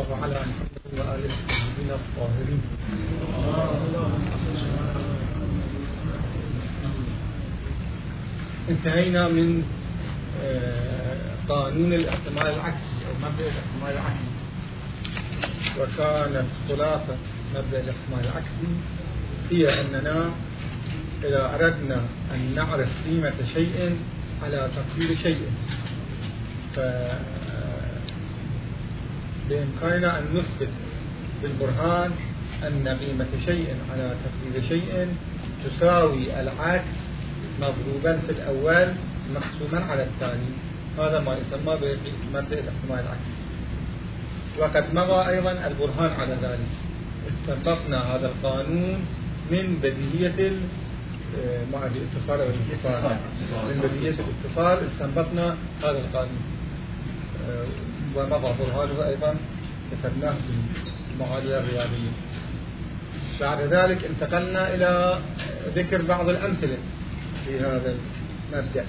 الله على محمد وآل الطيبين الطاهرين. انتهينا من قانون الاحتمال العكسي أو مبدأ الاحتمال العكسي، وكانت خلاصة مبدأ الاحتمال العكسي هي أننا إذا أردنا أن نعرف قيمة شيء على تقدير شيء بإمكاننا أن نثبت بالبرهان أن قيمة شيء على تقدير شيء تساوي العكس مضروبا في الأول مقسوما على الثاني. هذا ما يسمى بمبدأ الاحتمال العكسي، وقد مضى أيضا البرهان على ذلك. استنبطنا هذا القانون من بديهية الاتصال من بديهية الاتصال استنبطنا هذا القانون، ومضى برهانه أيضا كتبناه في المعادلة الرياضية. بعد ذلك انتقلنا إلى ذكر بعض الأمثلة في هذا المبدأ.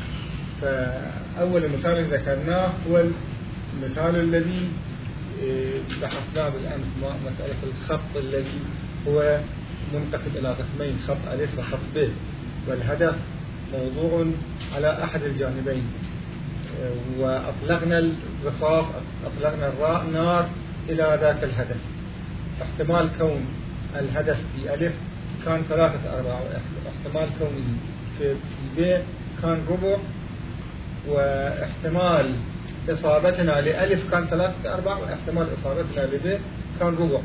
فأول مثال ذكرناه هو المثال الذي بحثناه بالأمس، مسألة الخط الذي هو منقسم إلى قسمين، خط ألف وخط ب، والهدف موضوع على أحد الجانبين، وأطلقنا الرصاص أطلقنا الراء نار إلى ذاك الهدف. احتمال كون الهدف في ألف كان 3/4، واحتمال كونه في ب كان ربع، واحتمال إصابتنا لألف كان 3/4، واحتمال إصابتنا لب كان ربع.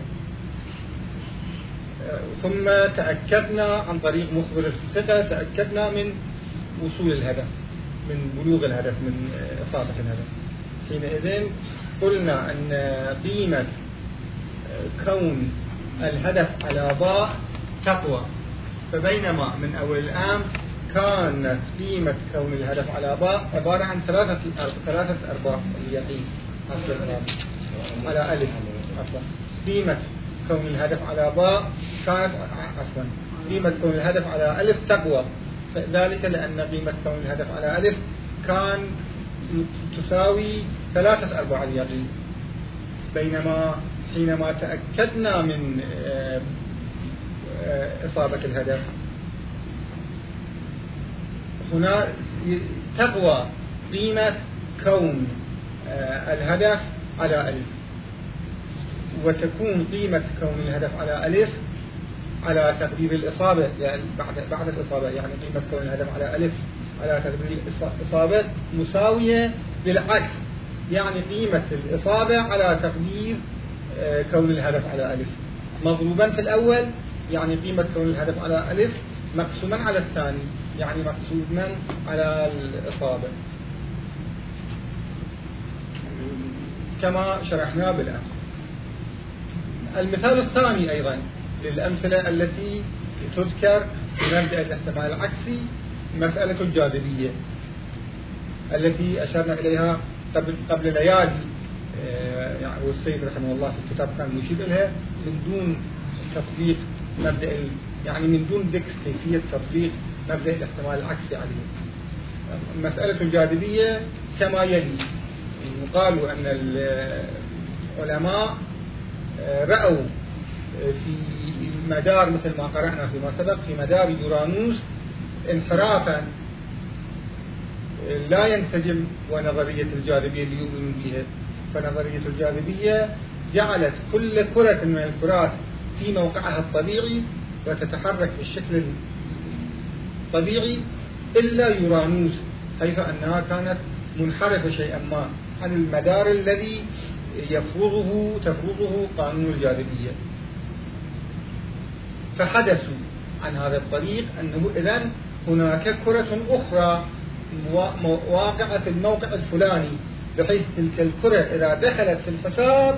ثم تأكدنا عن طريق مخبر الثقة، تأكدنا من وصول الهدف، من بلوغ الهدف، من إصابة الهدف. حينئذ قلنا أن قيمة كون الهدف على باء تقوى، فبينما من أول الآن كانت قيمة كون الهدف على باء عبارة عن 3/4 اليقين على ألف. قيمة كون الهدف على باء كانت قيمة كون الهدف على ألف تقوى، ذلك لأن قيمة كون الهدف على ألف كان تساوي 3/4 اليقين. بينما حينما تأكدنا من إصابة الهدف هنا تقوى قيمة كون الهدف على ألف، وتكون قيمة كون الهدف على ألف على تقدير الإصابة، يعني بعد الإصابة، يعني قيمة كون الهدف على ألف على تقدير الإصابة مساوية بالعكس، يعني قيمة الإصابة على تقدير كون الهدف على ألف مضروبا في الأول، يعني قيمة كون الهدف على ألف مقسوما على الثاني، يعني مقسوما على الإصابة، كما شرحنا بالأمس. المثال الثاني أيضا للأمثلة التي تذكر في مبدأ الاحتمال العكسي مسألة الجاذبية التي أشرنا إليها قبل ليالي، يعني والسيد رحمه الله في الكتاب كان مشير إليها من دون تطبيق مبدأ، يعني من دون ذكر كيفية تطبيق مبدأ الاحتمال العكسي عليه. مسألة الجاذبية كما يلي: قالوا أن العلماء رأوا في مدار، مثل ما قرأنا فيما سبق، في مدار يورانوس انحرافا لا ينسجم ونظرية الجاذبية اللي يؤمنون بها. فنظرية الجاذبية جعلت كل كرة من الكرات في موقعها الطبيعي وتتحرك بالشكل الطبيعي إلا يورانوس، حيث أنها كانت منحرفة شيئا ما عن المدار الذي تفرضه قانون الجاذبية. فحدثوا عن هذا الطريق أنه إذن هناك كرة أخرى واقعة في الموقع الفلاني، بحيث تلك الكرة إذا دخلت في الحساب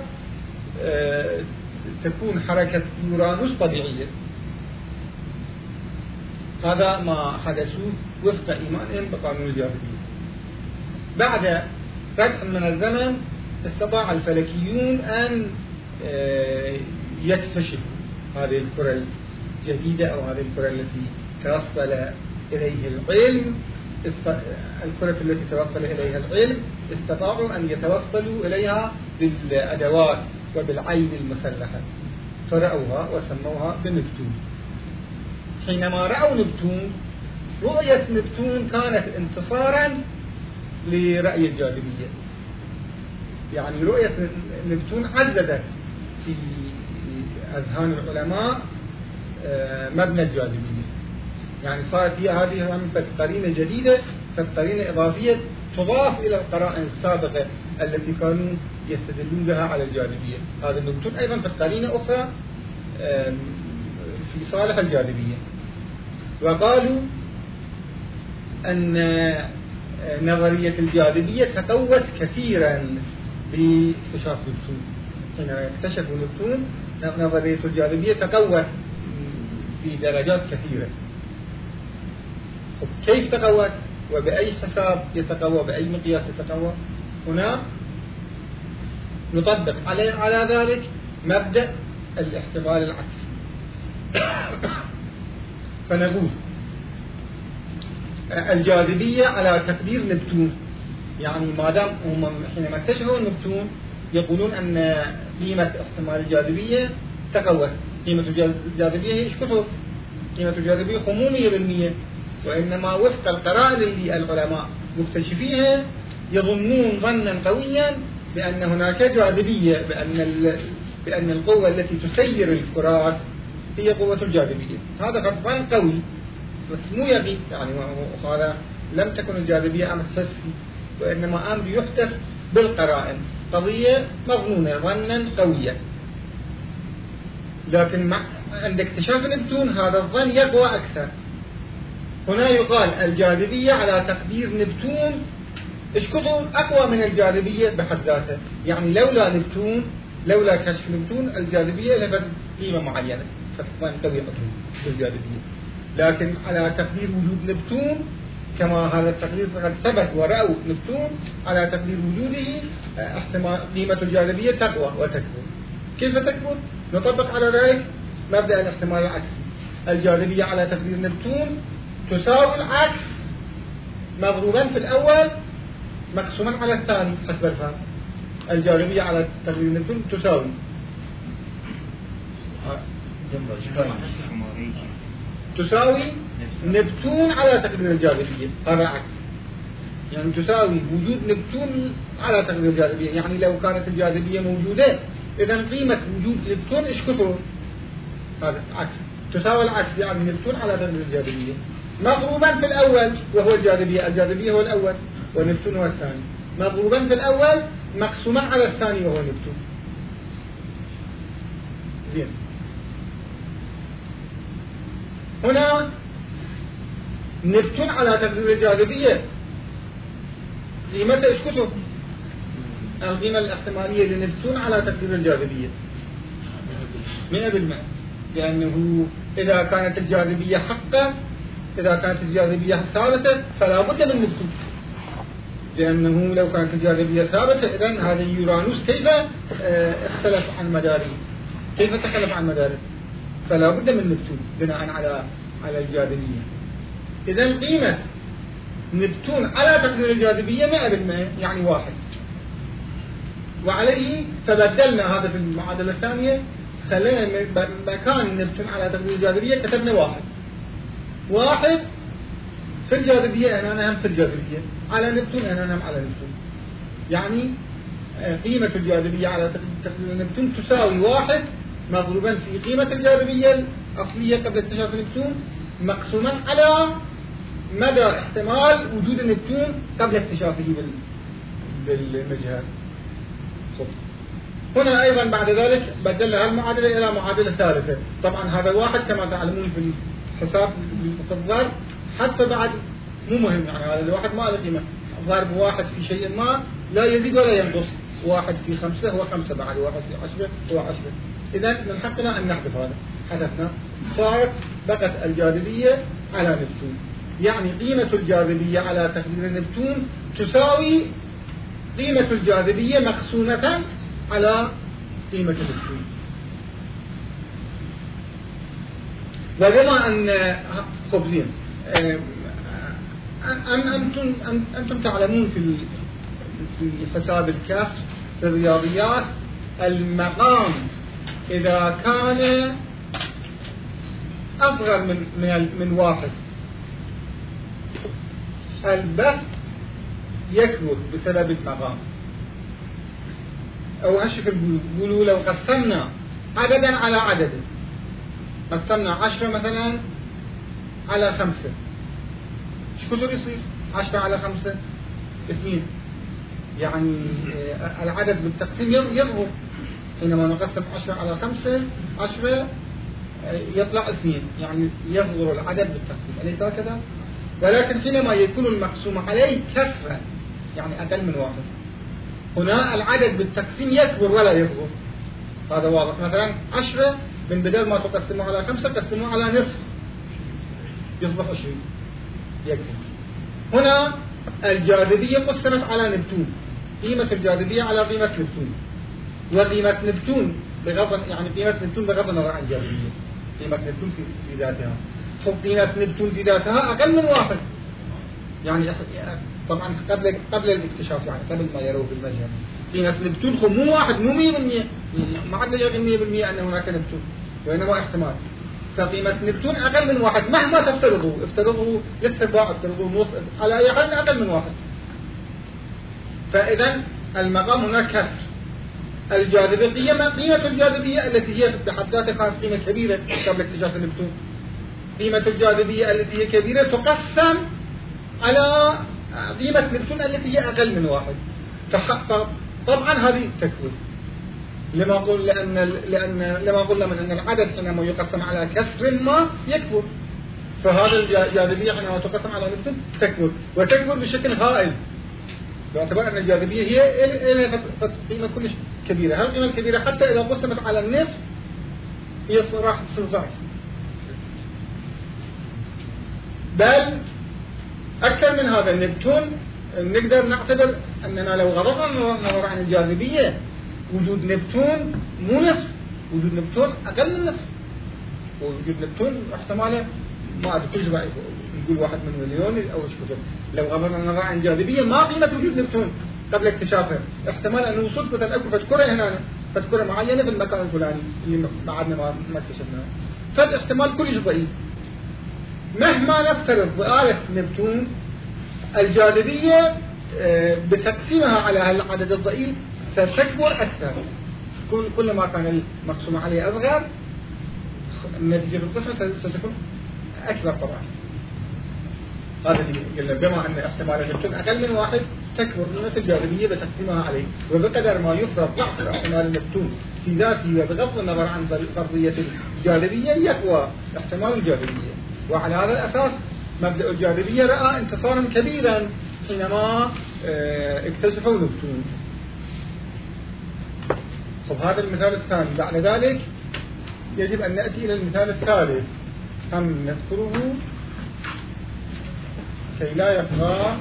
تكون حركة يورانوس طبيعية. هذا ما حدثوا وفق إيمانهم بقانون الجاذبية. بعد فتح من الزمن استطاع الفلكيون أن يكتشفوا هذه الكرة الجديدة أو هذه الكرة التي توصل إليه العلم. الكرة التي توصل إليها العلم استطاعوا أن يتوصلوا إليها بالأدوات وبالعين المسلحة، فرأوها وسموها بنبتون. حينما رأوا نبتون، رؤية نبتون كانت انتصارا لرأي الجاذبية، يعني رؤية نبتون عززت في أذهان العلماء مبنى الجاذبية، يعني صارت هي هذه قرينة جديدة، قرينة إضافية تضاف إلى القرائن السابقة التي كانوا يستدلون بها على الجاذبية. هذا نبتون أيضا في قرينة أخرى في صالح الجاذبية. وقالوا أن نظرية الجاذبية تقوت كثيرا باكتشاف نبتون. حينما اكتشفوا نبتون نظرية الجاذبية تقوت بدرجات كثيرة. كيف تقوت وبأي حساب يتقوى، بأي مقياس يتقوى؟ هنا نطبق على ذلك مبدأ الاحتمال العكسي. فنقول الجاذبية على تقدير نبتون، يعني ما دام هم حينما اكتشفوا نبتون يقولون أن قيمة احتمال الجاذبية تقوت. قيمة الجاذبية هي كثر، قيمة الجاذبية 500%، وإنما وفق القرائن اللي العلماء مكتشفيها يظنون ظنا قويا بأن هناك جاذبية، بأن القوة التي تسير الكرات هي قوة الجاذبية. هذا ظن قوي بس مو يقين، يعني هذا لم تكن الجاذبية أمر حسي، وإنما أمر يحدث بالقرائن، قضية مظنونة ظنا قويا. لكن عند اكتشاف نبتون هذا الظن يقوى أكثر. هنا يقال الجاذبية على تقدير نبتون اشكتوا أقوى من الجاذبية بحد ذاتها، يعني لولا نبتون، لولا كشف نبتون الجاذبية لها قيمة معينة، فظن قوي بالجاذبية. لكن على تقدير وجود نبتون، كما هذا التقدير قد ثبت ورأوا نبتون، على تقدير وجوده احتمال قيمة الجاذبية تقوى وتكبر. كيف تكبر؟ نطبق على ذلك مبدأ الاحتمال العكسي. الجاذبية على تقدير نبتون تساوي العكس مضروبا في الأول مقسوما على الثاني حسب الفهم. الجاذبية على تقدير نبتون تساوي نبتون على تقدير الجاذبية، هذا عكس، يعني تساوي وجود نبتون على تقدير الجاذبية. يعني لو كانت الجاذبية موجودة إذا قيمة وجود نبتون إيش كثر؟ هذا عكس، تساوي العكس، يعني نبتون على تقدير الجاذبية مضروبا في الأول وهو الجاذبية، الجاذبية هو الأول ونبتون هو الثاني، مضروبا في الأول مقسوما على الثاني وهو نبتون. زين، هنا نبتون على تقدير الجاذبية قيمته ايش كتب؟ القيمة الاحتمالية لنبتون على تقدير الجاذبية 100%، لأنه إذا كانت الجاذبية حقا، إذا كانت الجاذبية ثابتة فلا بد من نبتون، لأنه لو كانت الجاذبية ثابتة إذن هذا يورانوس كيف اختلف عن مداره؟ كيف تخلف عن مداره؟ فلا بد من نبتون بناء على الجاذبية. إذن قيمة نبتون على تقدير الجاذبية 100%، يعني 1، وعليه فبدلنا هذا في المعادلة الثانية، خلينا مكان نبتون على تقدير الجاذبية كتبنا 1 في الجاذبية، هنا هم في الجاذبية، على نبتون هنا هم على نبتون، يعني قيمة الجاذبية على تقدير نبتون تساوي 1 مضروبا في قيمة الجاذبية الأصلية قبل اكتشاف نبتون مقسوما على مدى احتمال وجود نبتون قبل اكتشافه بالمجهر. هنا أيضا بعد ذلك بدلنا المعادلة إلى معادلة ثالثة. طبعا هذا 1 كما تعلمون في الحساب بالضرب حتى بعد مو مهم، يعني هذا الواحد ما له قيمة، ضرب 1 في شيء ما لا يزيد ولا ينقص، 1 في 5 هو 5، بعد 1 في 10 هو 10. إذن من حقنا أن نحذف هذا، حذفنا، صارت بقت الجاذبية على نبتون، يعني قيمة الجاذبية على تقدير نبتون تساوي قيمة الجاذبية مقسومة على قيمة نبتون. وبما أن خبزين أنتم تعلمون في حساب الكاف في الرياضيات المقام إذا كان أصغر من واحد البسط يكبر بسبب المقام. أو هالشكل يقولوا لو قسمنا عددا على عدد، قسمنا 10 مثلا على 5، ايش كله يصير؟ 10 على 5 2، يعني العدد بالتقسيم يظهر. حينما نقسم 10 على 5 10 يطلع 2، يعني يظهر العدد بالتقسيم، أليس هكذا؟ ولكن حينما يكون المقسوم عليه كسرا، يعني أقل من واحد، هنا العدد بالتقسيم يكبر ولا يظهر. هذا واضح. مثلا 10 من بدل ما تقسمه على 5 قسموه على نصف يصبح 20 يكبر. هنا الجاذبية قسمت على نبتون، قيمة الجاذبية على قيمة نبتون، وقيمة نبتون بغض، يعني قيمة نبتون بغض النظر عن الجاذبية، قيمة نبتون في ذاتها، قيمة نبتون في ذاتها أقل من واحد، يعني طبعا قبل الاكتشاف، يعني قبل ما يروه بالمجهر. قيمة نبتون مو واحد، مو 100%، ما عندنا يقين 100% أن هناك نبتون، وإنما احتمال. فقيمة نبتون أقل من واحد مهما افترضوا للسباع، افترضوا نص، على أي حال أقل من واحد. فإذا المقام هناك كسر. الجاذبية قيمة الجاذبية التي هي بحد ذاتها كانت قيمة كبيرة قبل اكتشاف نبتون، قيمة الجاذبية التي هي كبيرة تقسم على قيمة نبتون التي هي أقل من واحد. طبعا هذه تكوين، لما قلنا من أن العدد حينما يقسم على كسر ما يكبر، فهذا الجاذبية حينما تقسم على نبتون تكبر، وتكبر بشكل هائل، باعتبار أن الجاذبية هي قيمة كلش كبيرة. هذه القيمة الكبيرة حتى إذا قسمت على النصف هي راح تصير ضعف، بل أكثر من هذا. نبتون نقدر نعتبر أننا لو غضبنا النظر عن الجاذبية، وجود نبتون مو نصف، وجود نبتون أقل من نصف، ووجود نبتون احتماله ما أدري كل شيء نقول 1 من مليون أو إيش كتب. لو غضبنا النظر عن الجاذبية ما قيمة وجود نبتون قبل اكتشافه، احتمال أن وصلت مثلا أكو فد كرة هنا، فد كرة معينة في المكان الفلاني اللي بعدنا ما اكتشفناه، فد احتمال كلش ضئيل. مهما نفترض ضآلة نبتون، الجاذبية بتقسيمها على العدد الضئيل ستكبر أكثر. كلما كان المقسوم عليه أصغر، النتيجة بالقسمة ستكون أكبر طبعا. هذا اللي قلنا، بما أن احتمال نبتون أقل من واحد تكبر قيمة الجاذبية بتقسيمها عليه، وبقدر ما يفرض ضعف احتمال نبتون في ذاته وبغض النظر عن فرضية الجاذبية يقوى احتمال الجاذبية. وعلى هذا الأساس مبدأ الجاذبية رأى انتصارا كبيرا حينما اكتشفوا نبتون. طب هذا المثال الثاني. بعد ذلك يجب أن نأتي إلى المثال الثالث، هم نذكره كي لا يبقى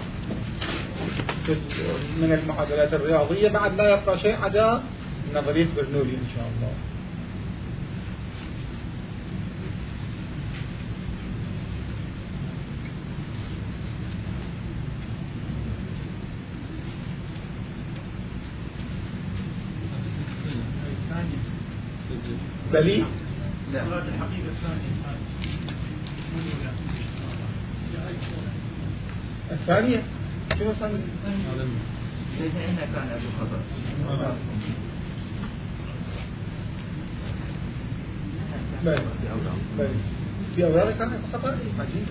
من المعادلات الرياضية بعد لا يبقى شيء عدا نظرية برنولي إن شاء الله. بلي لا الحقيقة الثانية شنو الثانية؟ لأن كان أبو خطأ. بلي في أوراق كان أبو خطأ عجيب.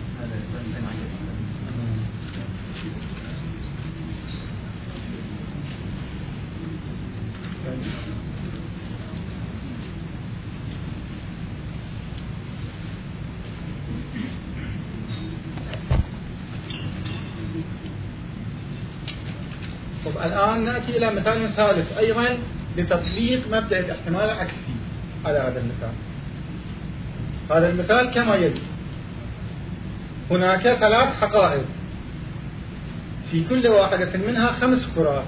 طب الآن نأتي إلى مثال ثالث أيضا لتطبيق مبدأ الاحتمال العكسي على هذا المثال. هذا المثال كما يلي: هناك 3 حقائب في كل واحدة منها 5 كرات.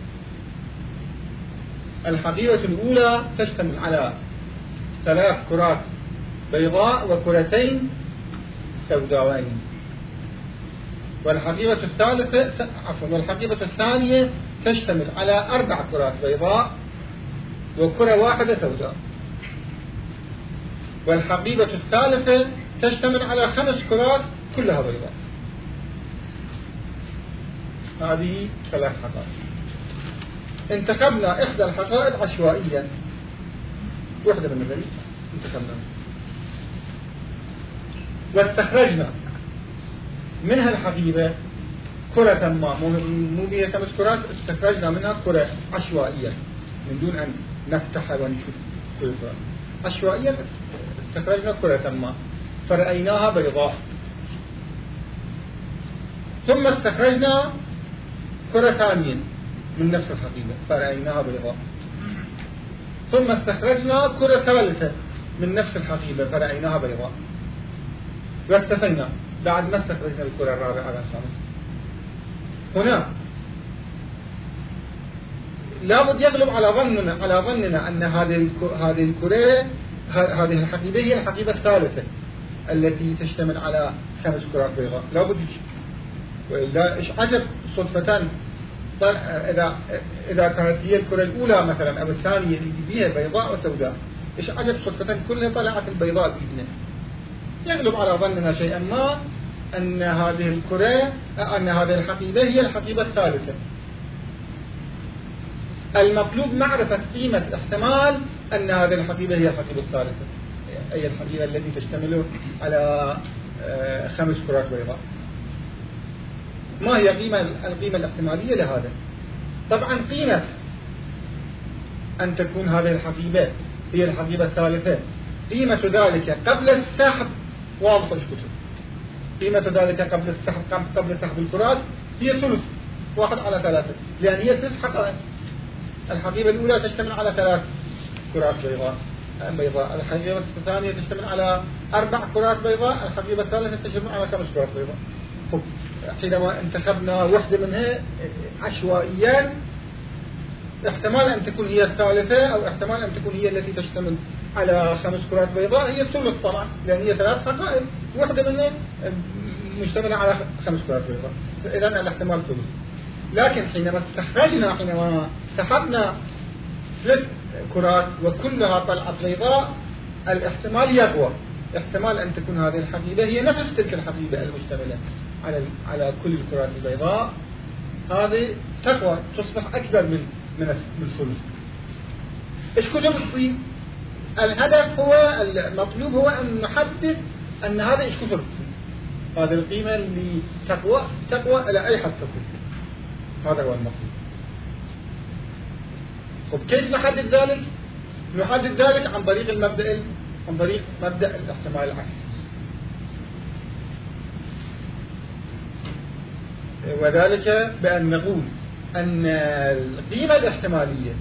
الحقيبة الأولى تشتمل على 3 كرات بيضاء وكرتين سوداوين، والحقيبة الثانية تشتمل على 4 كرات بيضاء وكرة واحدة سوداء. والحقيبة الثالثة تشتمل على 5 كرات كلها بيضاء. هذه 3 حقائب. انتخبنا إحدى الحقائب عشوائيا، واحدة من الذي انتخبنا، واستخرجنا منها الحقيبة كرة ما، مو بها 5 كرات، استخرجنا منها كرة عشوائيا من دون أن نفتح ونشوف كل كرة. عشوائيا استخرجنا كرة ما فرأيناها بيضاء، ثم استخرجنا كرة ثانية من نفس الحقيبة فرأيناها بيضاء، ثم استخرجنا كرة ثالثة من نفس الحقيبة فرأيناها بيضاء، واكتفينا بعد ما استخرجنا الكرة الرابعة والخامسة. هنا لابد يغلب على ظننا أن هذه الكرة، هذه الحقيبة هي الحقيبة الثالثة التي تشتمل على 5 كرات بيضاء، لابد. وإلا إيش عجب صدفة إذا كانت هي الكرة الأولى مثلا أو الثانية اللي بيها بيضاء وسوداء، إيش عجب صدفة كلها طلعت البيضاء بإذنه. يغلب على ظننا شيئا ما أن هذه الحقيبة هي الحقيبة الثالثة. المطلوب معرفة قيمة احتمال أن هذه الحقيبة هي الحقيبة الثالثة، أي الحقيبة التي تشتمل على 5 كرات بيضاء. ما هي القيمة الاحتمالية لهذا؟ طبعا قيمة أن تكون هذه الحقيبة هي الحقيبة الثالثة، قيمة ذلك قبل السحب واضحة الكتب. قيمة ذلك قبل سحب الكرات هي ثلث 1/3، لأن هي 3 حقائق. الحقيبة الأولى تشتمل على 3 كرات بيضاء، الحقيبة الثانية تشتمل على 4 كرات بيضاء، الحقيبة الثالثة تشتمل على 5 كرات بيضاء. حينما انتخبنا واحدة منها عشوائيا، احتمال أن تكون هي الثالثة أو احتمال أن تكون هي التي تشتمل على 5 كرات بيضاء، هي الثلث طبعا، لأن هي 3 حقائق، واحدة منها مشتملة على 5 كرات بيضاء، إذن الاحتمال ثلث. لكن حينما سحبنا 3 كرات وكلها طلعت بيضاء، الاحتمال يقوى، احتمال أن تكون هذه الحقيبة هي نفس تلك الحقيبة المشتملة على كل الكرات البيضاء، هذه تقوى تصبح أكبر من الثلث. إيش كله بتصير؟ الهدف هو المطلوب هو أن نحدد أن هذا إيش كله بتصير، هذه القيمة اللي تقوى إلى أي حد تصل، هذا هو المطلوب. طب كيف نحدد ذلك؟ نحدد ذلك عن طريق مبدأ الاحتمال العكسي، وذلك بأن نقول أن القيمة الاحتمالية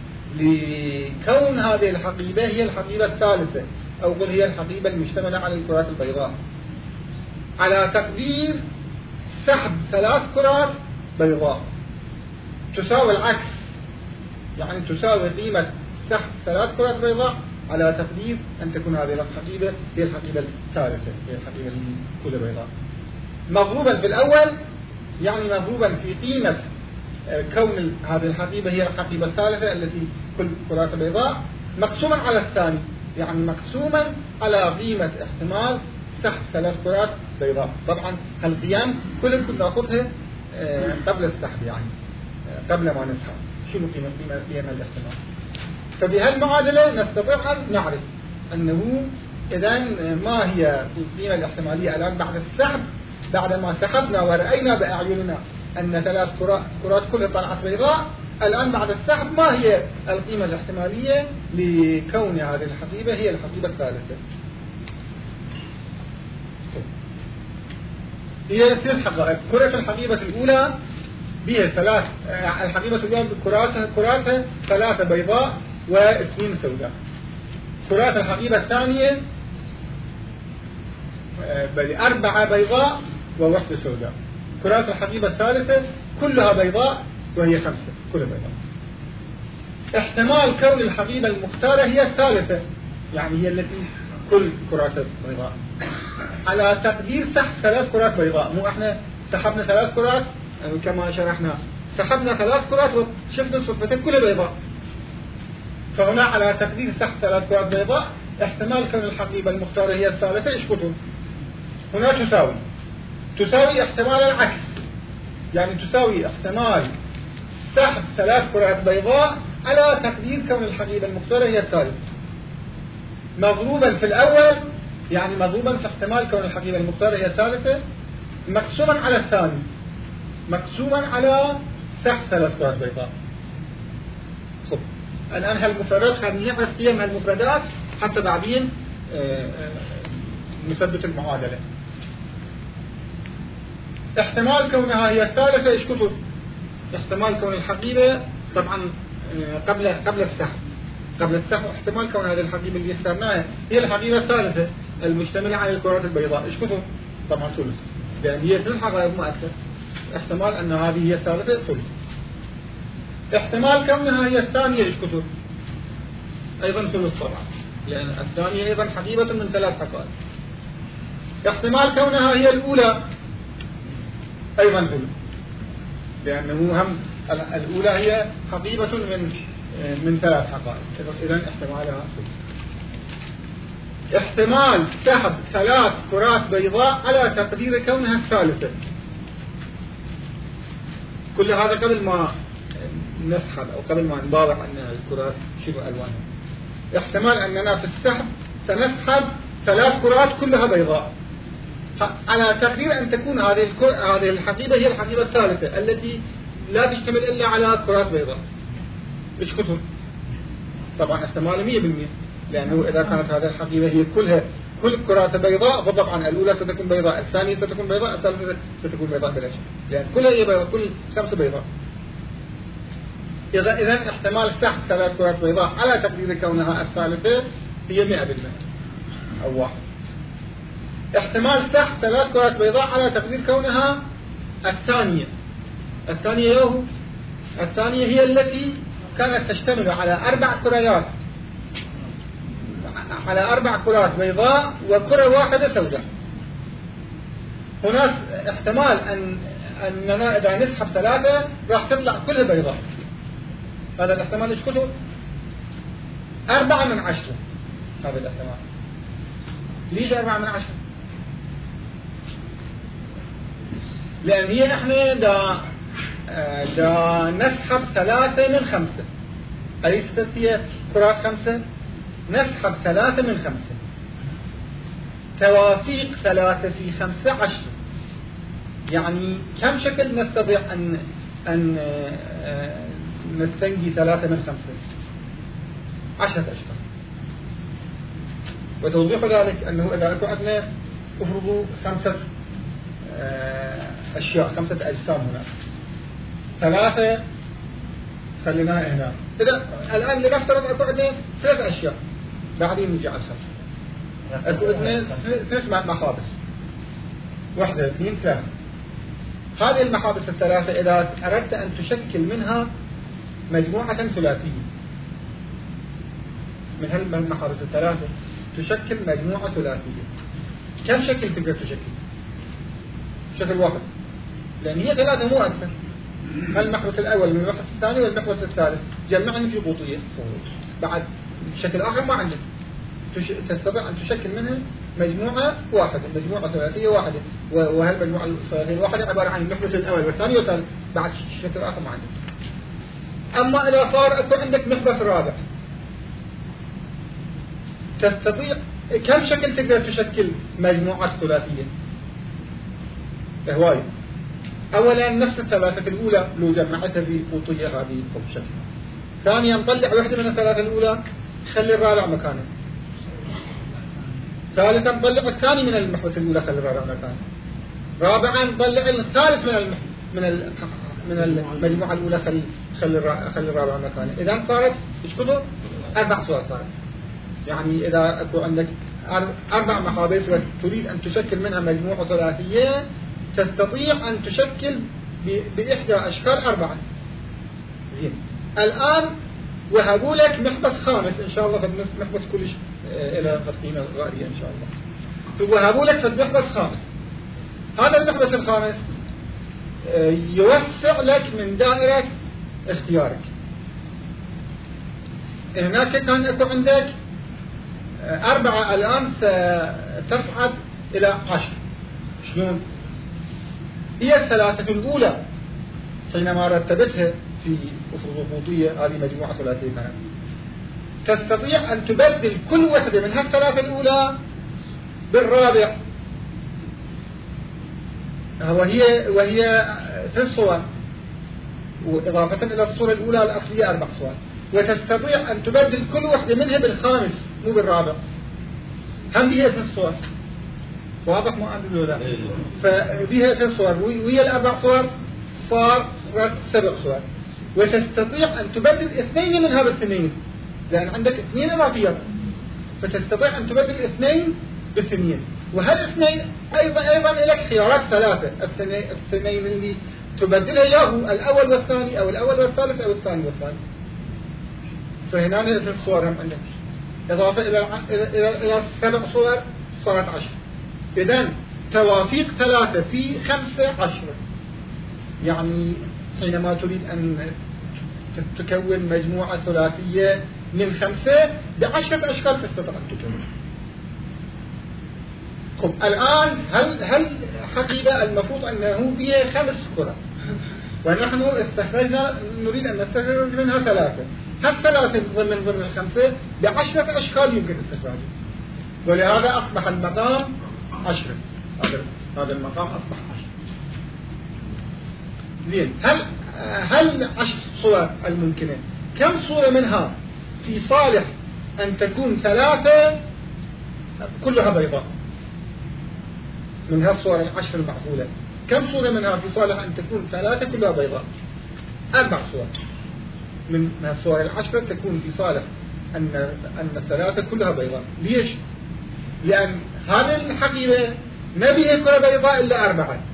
لكون هذه الحقيبة هي الحقيبة الثالثة، أو قل هي الحقيبة المشتملة على الكرات البيضاء، على تقدير سحب 3 كرات بيضاء تساوي العكس، يعني تساوي قيمة سحب 3 كرات بيضاء على تقدير أن تكون هذه الحقيبة هي الحقيبة الثالثة، هي الحقيبة اللي كلها بيضاء. مضروبا في الأول يعني مضروبا في قيمة كون هذه الحقيبة هي الحقيبة الثالثة التي كل كرات بيضاء، مقسوما على الثاني، يعني مقسوما على قيمة احتمال سحب 3 كرات بيضاء. طبعا هالقيام كلها نأخذها قبل السحب، يعني قبل ما نسحب شنو قيمة الاحتمال. فبهالمعادلة نستطيع أن نعرف أنه إذن ما هي القيمة الاحتمالية الآن بعد السحب، بعدما سحبنا ورأينا بأعيننا أن 3 كرات كلها طلعت بيضاء، الآن بعد السحب ما هي القيمة الاحتمالية لكون هذه الحقيبة هي الحقيبة الثالثة. هي 3 حقائق. كرة الحقيبة الأولى بها 3، الحقيبة الأولى كراتها 3 بيضاء و2 سوداء. كرات الحقيبة الثانية 4 بيضاء و1 سوداء. كرات الحقيبة الثالثة كلها بيضاء وهي 5 كلها بيضاء. احتمال كون الحقيبة المختارة هي الثالثة، يعني هي التي كل كرات بيضاء، على تقدير سحب 3 كرات بيضاء. مو احنا سحبنا 3 كرات كما شرحنا، سحبنا 3 كرات وشفنا صفتين كلها بيضاء، فهنا على تقدير تحت 3 كرات بيضاء احتمال كون الحقيبة المختارة هي الثالثة اشكتوا. هنا تساوي احتمال العكس، يعني تساوي احتمال سحب 3 كرات بيضاء على تقدير كون الحقيبة المختارة هي الثالثة، مضروبا في الأول، يعني مضروبا في احتمال كون الحقيبة المختارة هي الثالثة، مقسوما على الثاني، مقسوما على سحب 3 كرات بيضاء. خب الآن هالمفردات خلينا نعرف فيها هالمفردات حتى بعدين نثبت المعادلة. احتمال كونها هي الثالثة ايش كتب؟ احتمال كون الحقيبة طبعا قبل السحب احتمال كون هذه الحقيبة اللي استخدمناها هي الحقيبة الثالثة المشتملة على الكرات البيضاء ايش كتب؟ طبعا ثلث، لأن هي 3 حقائب مؤثر، احتمال أن هذه هي الثالثة ثلث. احتمال كونها هي الثانية ايش كتب؟ أيضا ثلث طبعا، لأن الثانية أيضا حقيبة من 3 حقائب. احتمال كونها هي الأولى أيضا ثلث، لأنه هم الأولى هي حقيبة من 3 حقائب، إذن احتمالها ثلث. احتمال سحب 3 كرات بيضاء على تقدير كونها الثالثة. كل هذا قبل ما نسحب أو قبل ما نضاوع أن الكرات شنو ألوانها. احتمال أننا في السحب سنسحب 3 كرات كلها بيضاء على تقدير أن تكون هذه الحقيبة هي الحقيبة الثالثة التي لا تشتمل إلا على كرات بيضاء. إيش كتب؟ طبعا احتمال 100%، لأنه إذا كانت هذه الحقيبة هي كل كرات بيضاء فطبعا الأولى ستكون بيضاء، الثانية ستكون بيضاء، الثالثة ستكون بيضاء بلا شك، لأن كلها هي بيضاء، كل 5 بيضاء. إذا احتمال سحب 3 كرات بيضاء على تقدير كونها الثالثة هي 100% أو 1. احتمال سحب 3 كرات بيضاء على تقدير كونها الثانية هي التي كانت تشتمل على 4 كريات، على 4 كرات بيضاء وكرة واحدة سوداء. هناك احتمال أننا إذا نسحب 3 راح تطلع كلها بيضاء. هذا الاحتمال ايش كله؟ 4 من 10. هذا الاحتمال. ليش 4 من 10؟ لأن هي احنا دا نسحب 3 من 5، أليست هي كرات 5؟ نسحب 3 من 5، توافيق 3 في 5 10. يعني كم شكل نستطيع أن نستنجي 3 من 5؟ 10 أشكال. وتوضيح ذلك أنه إذا عندنا افرضوا 5 أشياء، 5 أجسام هنا، 3 خليناها هنا. إذا الآن لنفترض أكو عندنا 3 أشياء، بعدين نجي على 5. أكو عندنا 3 محابس، 1 2 3. هذه المحابس ال3 إذا أردت أن تشكل منها مجموعة ثلاثية، من هالمحابس ال3 تشكل مجموعة ثلاثية، كم شكل تقدر تشكل؟ شكل واحد، لأن هي 3 مو أكثر. المحبس الأول من المحبس الثاني والمحبس الثالث جمعهم في قوطية، بعد شكل آخر ما عندك، تستطيع أن تشكل منها مجموعة واحدة، مجموعة ثلاثية واحدة، وهالمجموعة الثلاثية الواحدة عبارة عن المحبس الأول والثاني والثالث، بعد شكل آخر ما عندك. أما إذا صار أكو عندك محبس رابع، تستطيع كم شكل تقدر تشكل مجموعة ثلاثية؟ هواي. أولا نفس ال3 الأولى لو جمعتها في قوطية هذه بالشكل. ثانيا نطلع واحدة من ال3 الأولى خلي الرابع مكانه. ثالثا نطلع الثاني من المحبس الأولى خلي الرابع مكانه. رابعا نطلع الثالث من المجموعة الأولى خلي الرابع مكانه. إذا صارت ايش كده؟ 4 صور صارت. يعني إذا أكو عندك 4 محابس وتريد أن تشكل منها مجموعة ثلاثية، تستطيع أن تشكل بإحدى أشكال 4. زين. الآن وهبوا لك محبس خامس إن شاء الله، محبس كلش إلى قيمة غالية إن شاء الله. وهبوا لك محبس خامس. هذا المحبس الخامس يوسع لك من دائرة اختيارك. هناك كان اكو عندك 4 الآن ستصعد إلى 10. شلون؟ هي الثلاثة الأولى حينما رتبتها في أفرضوطية، هذه مجموعة ثلاثية كانت، تستطيع أن تبدل كل واحدة من هالثلاثة الأولى بالرابع، وهي 3 صور، وإضافة إلى الصورة الأولى الأصلية 4 صور، وتستطيع أن تبدل كل واحدة منها بالخامس مو بالرابع. هم بيها 3 صور، واضح ما عندي ولا؟ فبيها 3 صور، وهي ال4 صور صار 7 صور، وتستطيع أن تبدل 2 منها ب2، لأن عندك 2 إضافيات، فتستطيع أن تبدل 2 ب2، وهال2 أيضا لك خيارات 3، الاثنين اللي تبدلها ياهو الأول والثاني، أو الأول والثالث، أو الثاني والثالث. فهنا 3 صور هم عندك، إضافة إلى 7 صور صارت 10. إذن توافيق 3 في 5 10. يعني حينما تريد أن تكون مجموعة ثلاثية من 5 ب10 أشكال تستطيع أن تكون. خب الآن هل حقيقة المفروض أنه بها 5 كرات، ونحن نريد أن نستخرج منها 3. هالثلاثة ضمن 5 ب10 أشكال يمكن استخراجها، ولهذا أصبح المقام 10. هذا المقام أصبح 10. زين، هل 10 صور الممكنة كم صورة منها في صالح أن تكون 3 كلها بيضاء؟ من هالصور 10 المعقولة كم صورة منها في صالح أن تكون 3 كلها بيضاء؟ 4 صور من هالصور 10 تكون في صالح أن 3 كلها بيضاء. ليش؟ لأن هذه الحقيبة ما بيها كرة بيضاء إلا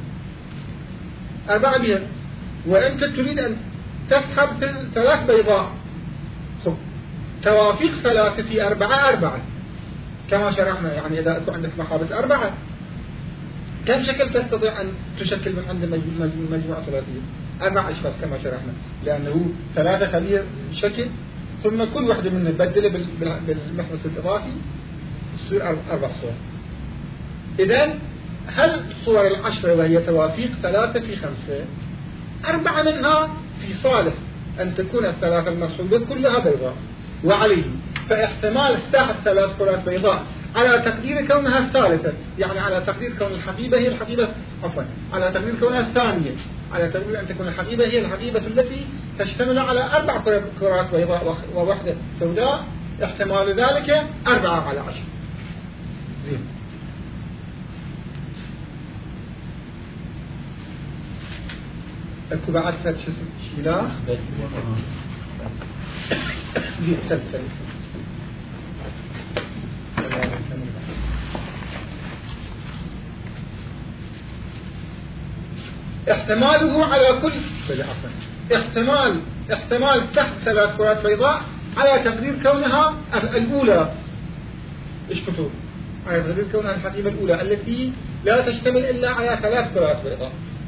4 بيها، وأنت تريد أن تسحب 3 بيضاء. خب توافيق 3 في 4 كما شرحنا، يعني إذا أكون عندك محابس 4 كم شكل تستطيع أن تشكل من عند مجموعة ثلاثية؟ 4 أشخاص كما شرحنا، لأنه 3 خلية شكل، ثم كل واحدة منها نبدله بالمحبس الإضافي تصير 4 صور. إذن هل الصور 10 وهي توافيق 3 في 5 4 منها في صالح أن تكون ال3 المقصودة كلها بيضاء، وعليه فاحتمال سحب 3 كرات بيضاء على تقدير كونها الثالثة، يعني على تقدير كون الحقيبة هي الحقيبة، عفوا على تقدير كونها الثانية، على تقدير أن تكون الحقيبة هي الحقيبة التي تشتمل على 4 كرات بيضاء وواحدة سوداء، احتمال ذلك 4 على 10. زين، اكو بعد ثلاث شيلات. زين، سلسل احتماله على كل احتمال تحت 3 كرات بيضاء على تقدير كونها الأولى. إيش كتب؟ على تقدير كونها الحقيبة الأولى التي لا تشتمل إلا على 3 كرات بيضاء.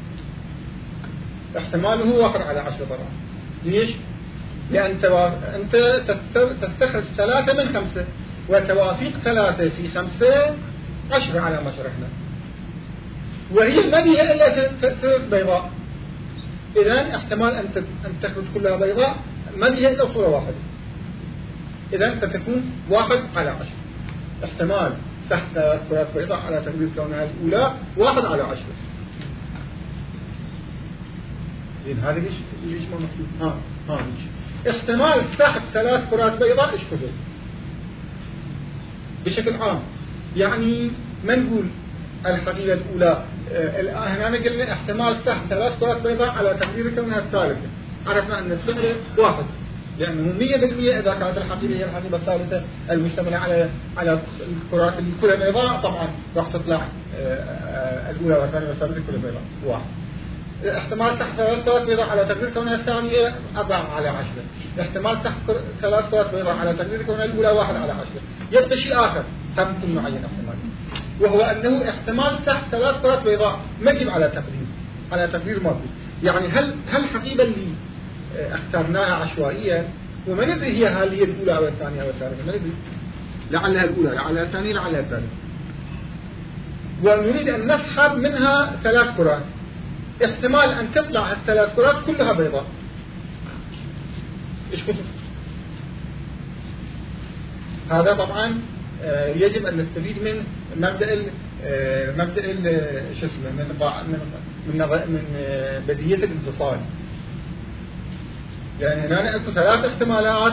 احتماله 1 على 10 طبعا. ليش؟ لأن أنت تستخرج 3 من 5، وتوافيق 3 في 5 10 على ما شرحنا، وهي ما بيها إلا 3 بيضاء. إذن احتمال أن تخرج كلها بيضاء ما بيها إلا صورة واحدة، إذن ستكون 1 على 10. احتمال تحت 3 كرات بيضاء على تقدير كونها الأولى 1 على 10. زين، هذا ليش ما مكتوب؟ ليش؟ احتمال تحت 3 كرات بيضاء إيش كتب؟ بشكل عام، يعني ما نقول الحقيبة الأولى، هنا قلنا احتمال تحت 3 كرات بيضاء على تقدير كونها الثالثة، عرفنا أن الفعل 1، لأنه 100% إذا كانت الحقيبة هي الحقيبة الثالثة المشتملة على الكرات اللي كلها بيضاء، طبعا راح تطلع الأولى والثانية والثالثة كلها بيضاء 1. احتمال تحت 3 كرات بيضاء على تقدير كونها الثانية 4 على 10. احتمال تحت 3 كرات بيضاء على تقدير كونها الأولى 1 على 10. يبقى شيء آخر هم كل معين احتمال، وهو أنه احتمال تحت 3 كرات بيضاء ما يجب على تقدير مادي. يعني هل الحقيبة اللي اخترناها عشوائيا وما ندري هي هل هي الأولى أو الثانية أو الثالثة، ما ندري، لعلها الأولى لعلها الثانية لعلها الثالثة. ونريد أن نسحب منها 3 كرات، احتمال أن تطلع ال3 كرات كلها بيضاء. إيش كتب؟ هذا طبعا يجب أن نستفيد من مبدأ شو اسمه من بديهية الانفصال، لأن هنا أكو 3 احتمالات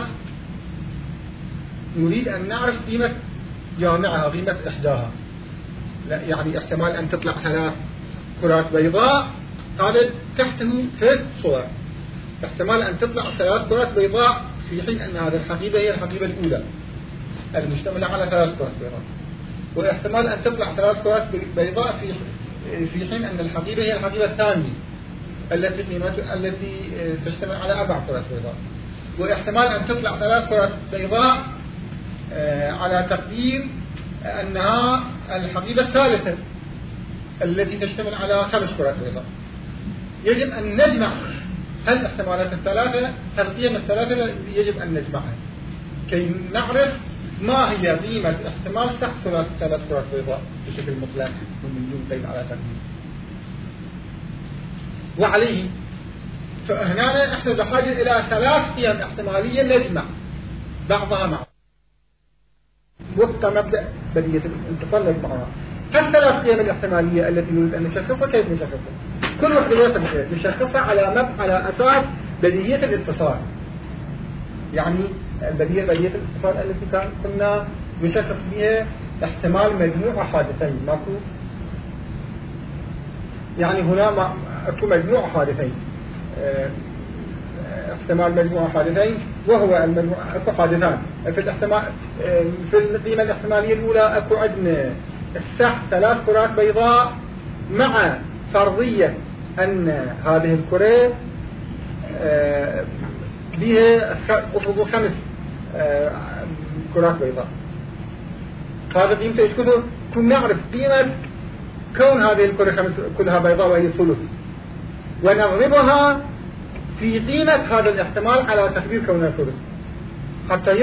نريد أن نعرف قيمة جامعها، قيمة إحداها. لا يعني احتمال أن تطلع 3 كرات بيضاء، هذا تحته 3 صور. احتمال أن تطلع 3 كرات بيضاء في حين أن هذه الحقيبة هي الحقيبة الأولى المشتملة على 3 كرات بيضاء، واحتمال أن تطلع 3 كرات بيضاء في حين أن الحقيبة هي الحقيبة الثانية التي تشتمل على 4 كرات بيضاء، واحتمال أن تطلع 3 كرات بيضاء على تقدير أنها الحقيبة الثالثة التي تشتمل على 5 كرات بيضاء. يجب أن نجمع هالاحتمالات الثلاثة، القيم الثلاثة يجب أن نجمعها كي نعرف ما هي قيمة احتمال تحصل 3 كرات بيضاء بشكل مطلق ومن دون قيد على تقدير. وعليه فهنا احنا بحاجة إلى 3 قيم احتمالية نجمع بعضها مع وفق مبدأ بديهية الانفصال نجمعها. هال3 قيم الاحتمالية التي نريد أن نشخصها كيف نشخصها؟ كل واحدة نشخصها على أساس بديهية الاتصال. يعني بديهية الاتصال التي كنا نشخص بها احتمال مجموعة حادثين. ماكو يعني هنا اكو مجموعة حادثين، احتمال مجموعة حادثين، وهو اكو حادثان في الاحتمال. في القيمة الاحتمالية الأولى اكو عندنا السح 3 كرات بيضاء مع فرضية أن هذه الكرة بها 5 كرات بيضاء. هذا قيمته ايش كده؟ كنا نعرف قيمة كون هذه الكرة كلها بيضاء وهي ثلث، ونضربها في قيمة هذا الاحتمال على تقدير كونها ثلث حتى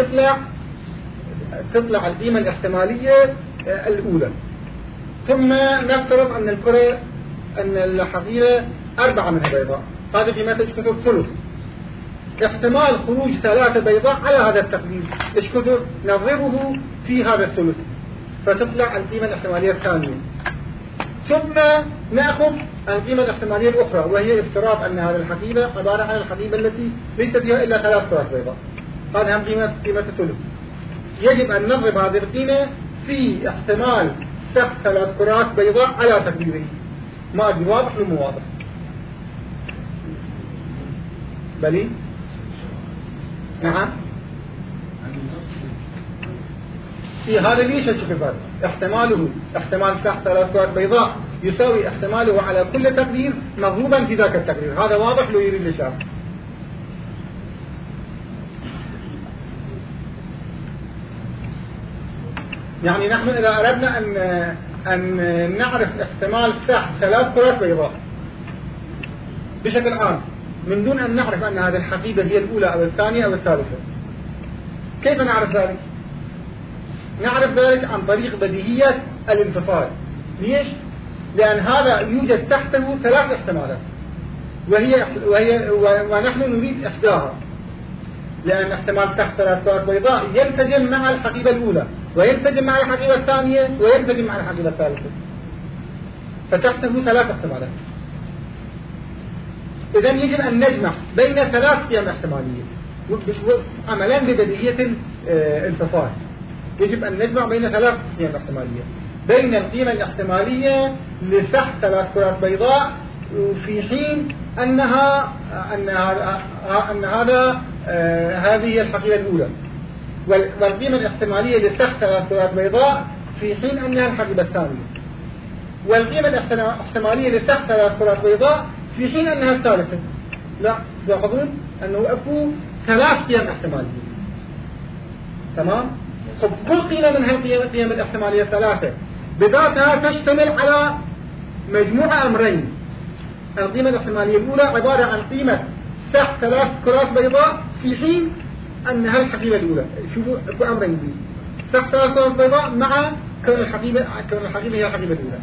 تطلع القيمة الاحتمالية الأولى. ثم نفترض أن الكرة أن الحقيبة 4 منها بيضاء، هذه قيمتها ايش كتب؟ ثلث. احتمال خروج 3 بيضاء على هذا التقدير ايش كتب؟ نضربه في هذا الثلث فتطلع القيمة الاحتمالية الثانية. ثم نأخذ القيمة الاحتمالية الأخرى، وهي افتراض أن هذه الحقيبة عبارة عن الحقيبة التي ليس فيها إلا 3 كرات بيضاء، هذه هم قيمة الثلث. يجب أن نضرب هذه القيمة في احتمال سحب 3 كرات بيضاء على تقديره. ما أدري واضح ولا مو واضح؟ بلي؟ نعم. في هذا ليش الشكل احتمال سحب 3 كرات بيضاء يساوي احتماله على كل تقدير مضروبا في ذاك التقدير. هذا واضح لو يريد الشرح. يعني نحن إذا أردنا أن نعرف احتمال سحب 3 كرات بيضاء بشكل عام من دون أن نعرف أن هذه الحقيبة هي الأولى أو الثانية أو الثالثة، كيف نعرف ذلك؟ نعرف ذلك عن طريق بديهية الانفصال. ليش؟ لأن هذا يوجد تحته 3 احتمالات ونحن نريد إحداها، لأن احتمال سحب 3 كرات بيضاء ينسجم مع الحقيبة الأولى وينسجم مع الحقيبة الثانية وينسجم مع الحقيبة الثالثة، فتحته 3 احتمالات. إذن يجب أن نجمع بين 3 قيم احتمالية عملا ببديهية الانفصال. يجب أن نجمع بين 3 قيم احتمالية، بين القيمة الاحتمالية لسحب 3 كرات بيضاء في حين أن هذه الحقيبة الأولى، والقيمة الاحتمالية لسحب 3 كرات بيضاء في حين أنها الحقيبة الثانية، والقيمة الاحتمالية لسحب 3 كرات بيضاء في حين أنها الثالثة. لا تلاحظون أنه أكو 3 قيم احتمالية. تمام؟ كل قيمة من هالقيم الاحتمالية 3 بذاتها تشتمل على مجموعة أمرين. القيمة الاحتمالية الأولى عبارة عن قيمة سحب 3 كرات بيضاء في حين أن هالحقيبة الأولى شوفوا أكو أمرين بي سح 3 كرات بيضاء مع كون الحقيبة هي الحقيبة الأولى.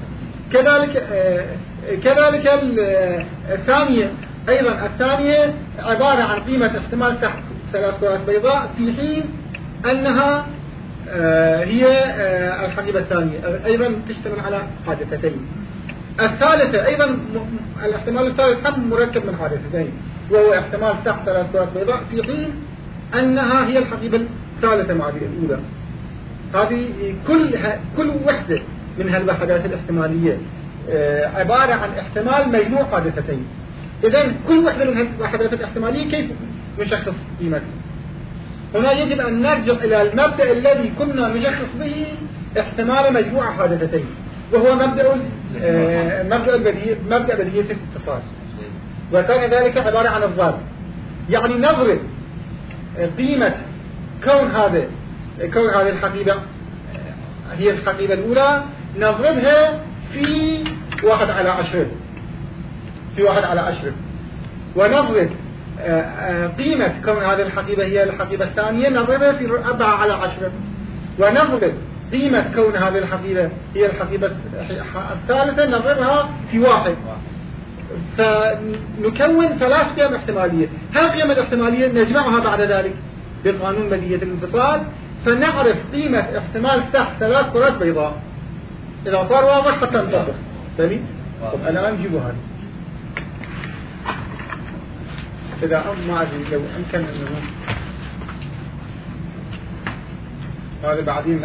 كذلك الثانية أيضا الثانية عبارة عن قيمة احتمال سحب 3 كرات بيضاء في حين أنها هي الحقيبة الثانية أيضا تشتمل على حادثتين. الثالثة أيضا الاحتمال الثالث هم مركب من حادثتين وهو احتمال سحب 3 كرات بيضاء في حين أنها هي الحقيبة الثالثة مع الأولى. هذه كل وحدة من هالوحدات الاحتمالية عبارة عن احتمال مجموع حادثتين. إذن كل وحدة من هالوحدات الاحتمالية كيف نشخص قيمتها؟ هنا يجب أن نرجع إلى المبدأ الذي كنا نشخص به احتمال مجموع حادثتين وهو مبدأ بديهية الاتصال، وكان ذلك عبارة عن الضرب. يعني نضرب قيمة كون هذه الحقيبة هي الحقيبة الأولى نضربها في 1/10 ونضرب قيمة كون هذه الحقيبة هي الحقيبة الثانية نضربها في 4/10 ونضرب قيمة كون هذه الحقيبة هي الحقيبة الثالثة نضربها في 1. فنكون 3 قيم احتمالية. هذه القيم الاحتمالية نجمعها بعد ذلك بقانون بديهية الانفصال فنعرف قيمة احتمال سحب 3 كرات بيضاء. إذا صار واضح حتى نطبق. سمي؟ طب الآن نجيبه هذا. إذا ما أدري لو أمكن أنه هذا بعدين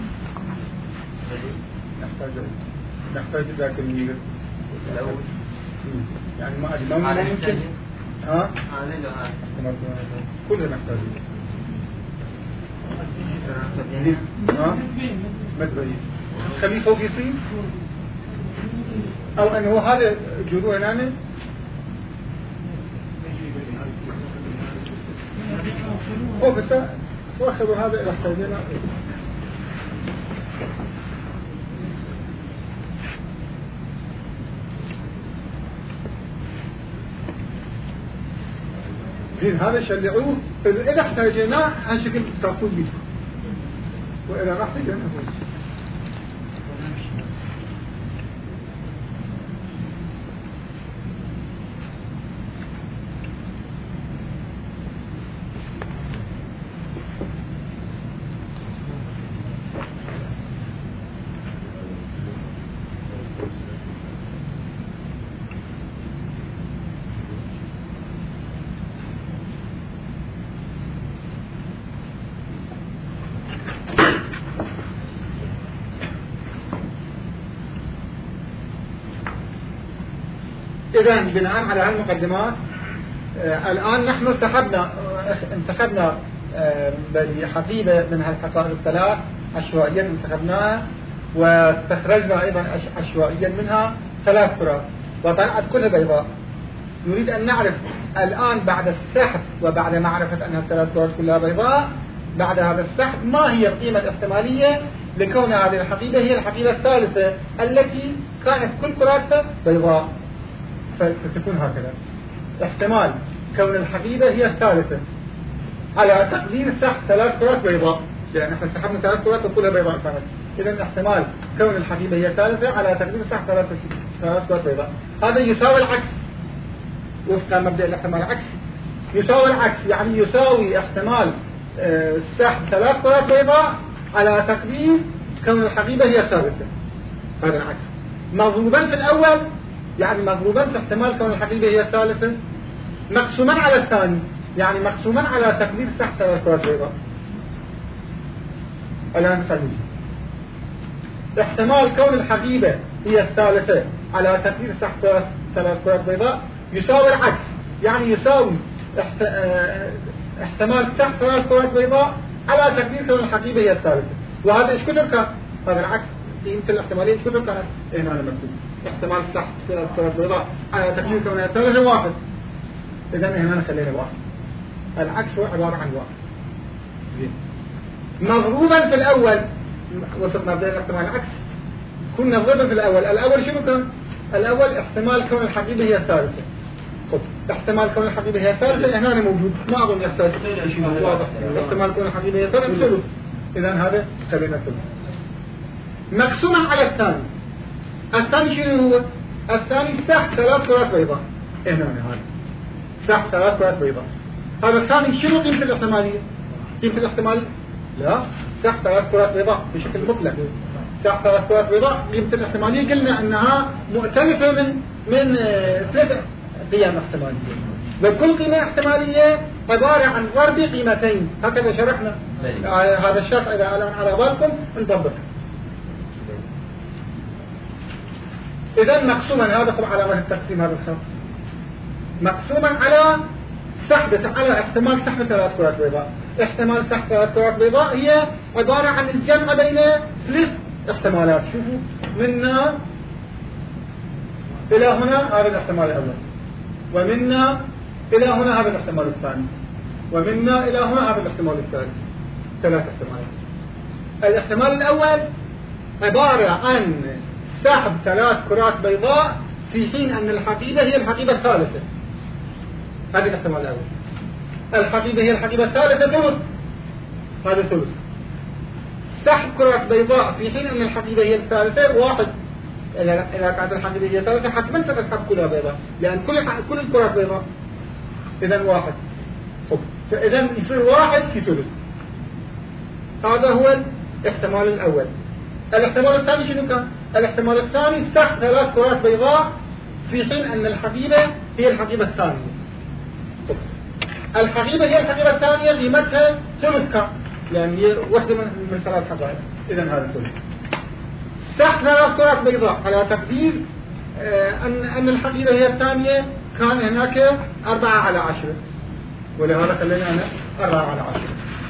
نحتاج ذاك الميل الأول. يعني ما أدري ما ممكن كلنا نحتاجه. مدري خليه فوق يصير أو أنه هذا جذوه هنا أو بس وأخذوا هذا إلى حاجنا. زين هذا شلعوه إذا احتاجنا هالشكل تأخذ به وإذا راح تجينا إذن بناء على هالمقدمات الآن نحن انتخبنا بحقيبة من هالحقائب الثلاث عشوائيا انتخبناها واستخرجنا أيضا عشوائيا منها 3 كرات وطلعت كلها بيضاء. نريد أن نعرف الآن بعد السحب وبعد معرفة أن ال3 كرات كلها بيضاء بعد هذا السحب ما هي القيمة الاحتمالية لكون هذه الحقيبة هي الحقيبة الثالثة التي كانت كل كراتها بيضاء. فتكون هكذا احتمال كون الحقيبة هي الثالثة على تقدير سحب 3 كرات بيضاء، يعني احنا سحبنا 3 كرات وكلها بيضاء كانت. إذن احتمال كون الحقيبة هي الثالثة على تقدير سحب 3 كرات بيضاء. هذا يساوي العكس وفق مبدأ الاحتمال العكسي. يساوي العكس يعني يساوي احتمال سحب 3 كرات بيضاء على تقدير كون الحقيبة هي الثالثة. هذا العكس مضروبا في الأول يعني مضروبا في احتمال كون الحقيبة هي الثالثة مقسوما على الثاني يعني مقسوما على تقدير سحب 3 كرات بيضاء. الآن نخليه احتمال كون الحقيبة هي الثالثة على تقدير سحب 3 كرات بيضاء يساوي العكس يعني يساوي احتمال سحب 3 كرات بيضاء على تقدير كون الحقيبة هي الثالثة. وهذا ايش كله كان؟ هذا العكس قيمة الاحتمالية ايش كله كانت هنا مكتوب احتمال سحب 3 كرات بيضاء على تقدير كونها الثالثة 1. إذن هنا نخلينا 1. العكس هو عبارة عن 1. مضروبا في الأول وصلنا بدأ الاحتمال العكس كنا نضربه في الأول شنو كان؟ الأول احتمال كون الحقيبة هي الثالثة طب احتمال كون الحقيبة هي ثالثة هنا موجود، ما أظن يحتاج شيء واضح. احتمال كون الحقيبة هي ثالثة، إذا هذا خلينا ثلث. مقسوما على الثاني. الثاني شنو هو؟ الثاني تحت 3 كرات بيضاء. هنا هذا تحت 3 كرات بيضاء. هذا الثاني شنو قيمة الاحتمالية؟ قيمة الاحتمالية؟ لا، تحت 3 كرات بيضاء بشكل مطلق. تحت 3 كرات بيضاء قيمة الاحتمالية قلنا أنها مؤتلفة من 3 قيم احتمالية. وكل قيمة احتمالية عبارة عن ضرب قيمتين، هكذا شرحنا. هذا الشرح إذا الآن على بالكم نطبق. إذا مقسوما، هذا طبعا علامة التقسيم هذا الخط، مقسوما على على احتمال تحت 3 كرات بيضاء. احتمال تحت 3 كرات بيضاء هي عبارة عن الجمع بين 3 احتمالات. شوفوا، منا إلى هنا هذا الاحتمال الأول، ومنا إلى هنا هذا الاحتمال الثاني، ومنا إلى هنا هذا الاحتمال الثالث. 3 احتمالات. الاحتمال الأول عبارة عن سحب 3 كرات بيضاء في حين أن الحقيبة هي الحقيبة الثالثة. هذا الاحتمال الأول. الحقيبة هي الحقيبة الثالثة ثلث، هذا ثلث. سحب كرات بيضاء في حين أن الحقيبة هي الثالثة 1. إذا كانت الحقيبة هي الثالثة حتما ستسحب كلها بيضاء، لأن كل الكرات بيضاء. إذا 1. إذا يصير 1 في ثلث. هذا هو الاحتمال الأول. الاحتمال الثاني شنو كان؟ الاحتمال الثاني سحب 3 كرات بيضاء في حين أن الحقيبة هي الحقيبة الثانية. الحقيبة هي الحقيبة الثانية قيمتها ثلث كان، لأن هي واحدة من 3 حقائب. إذا هذا ثلث. سحب 3 كرات بيضاء على تقدير أن الحقيبة هي الثانية، كان هناك 4/10، ولهذا خلينا أنا 4/10.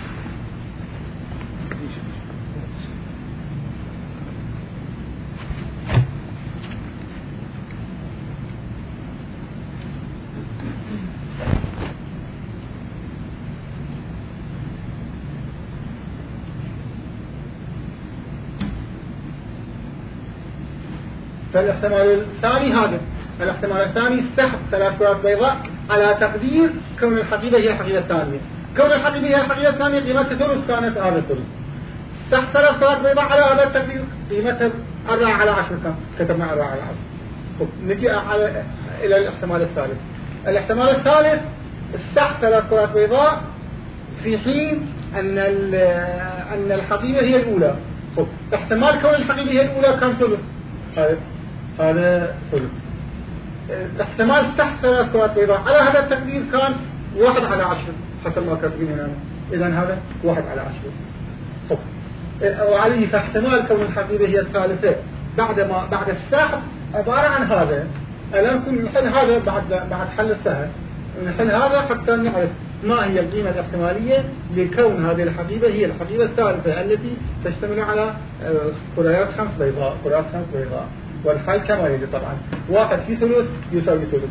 فالاحتمال الثاني هذا، الاحتمال الثاني سحب 3 كرات بيضاء على تقدير كون الحقيبة هي الحقيبة الثانية. كون الحقيبة هي الحقيبة الثانية قيمتها ثلث، كانت هذا ثلث. سحب 3 كرات بيضاء على هذا التقدير قيمتها 4/10 كان، كتبنا 4/10. نجي إلى الاحتمال الثالث. الاحتمال الثالث سحب 3 كرات بيضاء في حين أن الحقيبة هي الأولى. احتمال كون الحقيبة هي الأولى كان ثلث، هذا ثلث. احتمال سحب 3 كرات بيضاء على هذا التقدير كان 1/10 حسب ما كاتبين هنا. إذا هذا 1/10. وعليه فاحتمال كون الحقيبة هي الثالثة بعد السحب عبارة عن هذا. الآن كنا نحل هذا بعد حل السهل، نحل هذا حتى نعرف ما هي القيمة الاحتمالية لكون هذه الحقيبة هي الحقيبة الثالثة التي تشتمل على كرات 5 بيضاء. والحل كما يلي طبعا 1 في ثلث يساوي ثلث.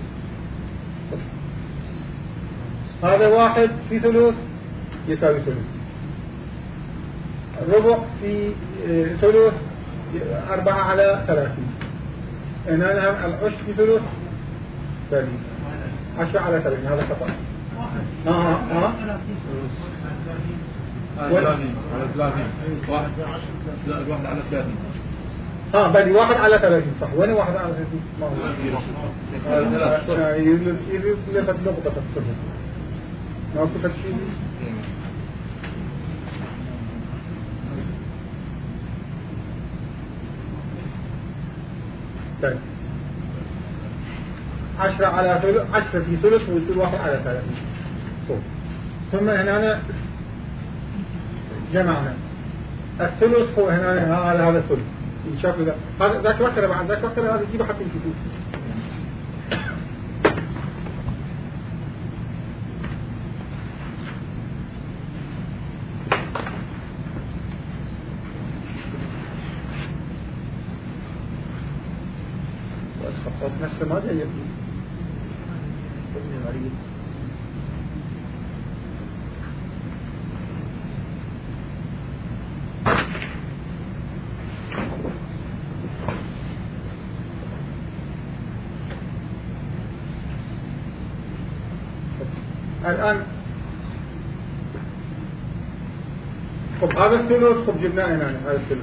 هذا 1 في ثلث يساوي ثلث. ربع في ثلث 4/30. هنا العشر في ثلث 30. 10/30. هذا خطأ. على 30. 1 على 30. بل 1/30 صح. وين 1/30؟ ما هو يلفت نقطة الصفر، ما هو كتب شيء. طيب 10 في ثلث ويصير 1/30. ثم هنا جمعنا الثلث هو هنا على هذا الثلث. نشوف هذا ذاك وقت بعد ذاك وقت هذا يجيب حتى نشوف. والخطوط نفسه ما جاي يبني مريض. الآن خب هذا الثلث، خب جبناه هنا هذا الثلث.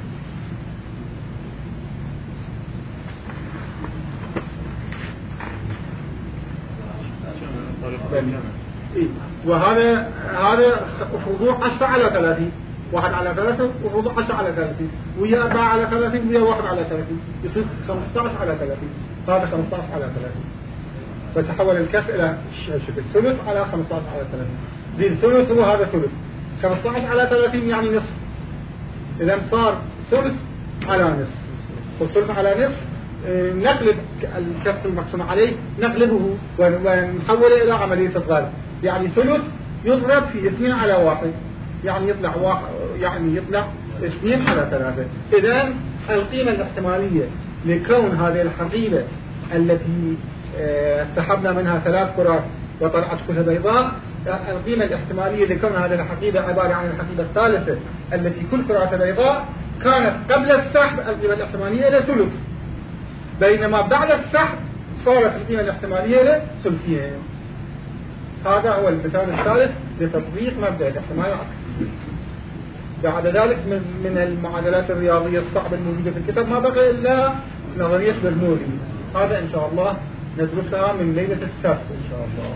وهذا فروض 10 على 30، 1 على 3 وفروض 10 على 30 ويا 4 على 30 ويا 1 على 30 يصير 15 على 30. هذا 15 على 30 فتحول الكف إلى شكل ثلث على 15 على 30. ذي الثلث هو هذا ثلث 15 على 30 يعني نصف. إذا صار ثلث على نصف، والثلث على نصف نقلب الكف المقسوم عليه نقلبه ونحوله إلى عملية الضرب. يعني ثلث يضرب في 2 على 1 يعني يطلع 2 على 3. إذا القيمة الاحتمالية لكون هذه الحقيبة التي سحبنا منها 3 كرات وطلعت كلها بيضاء، القيمة الاحتمالية لكون هذه الحقيبة عبارة عن الحقيبة الثالثة التي كل كراتها بيضاء كانت قبل السحب القيمة الاحتمالية إلى ثلث، بينما بعد السحب صارت القيمة الاحتمالية إلى ثلثين. هذا هو المثال الثالث لتطبيق مبدأ الاحتمال العكسي. بعد ذلك من المعادلات الرياضية الصعبة الموجودة في الكتاب ما بقى إلا نظرية برنولي. هذا إن شاء الله ندرسها من ليلة السبت إن شاء الله.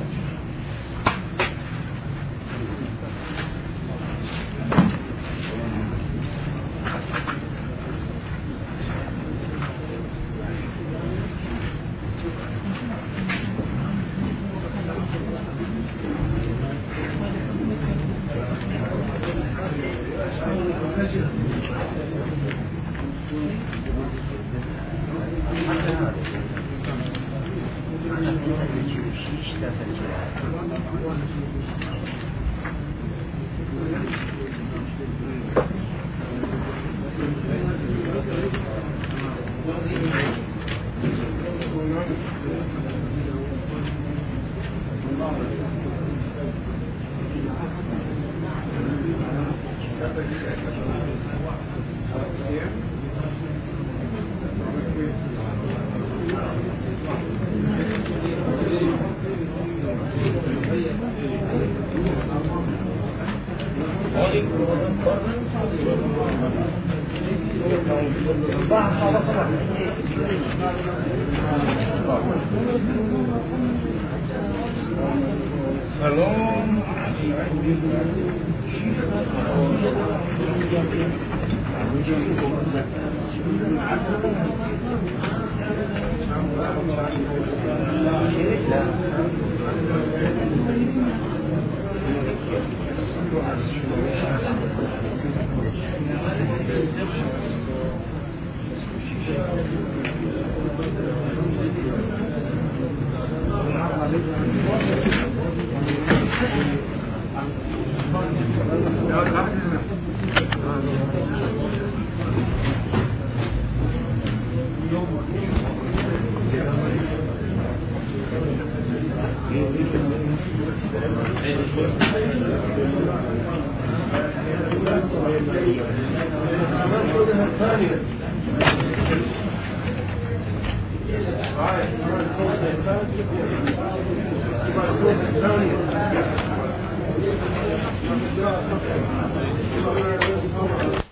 الثانية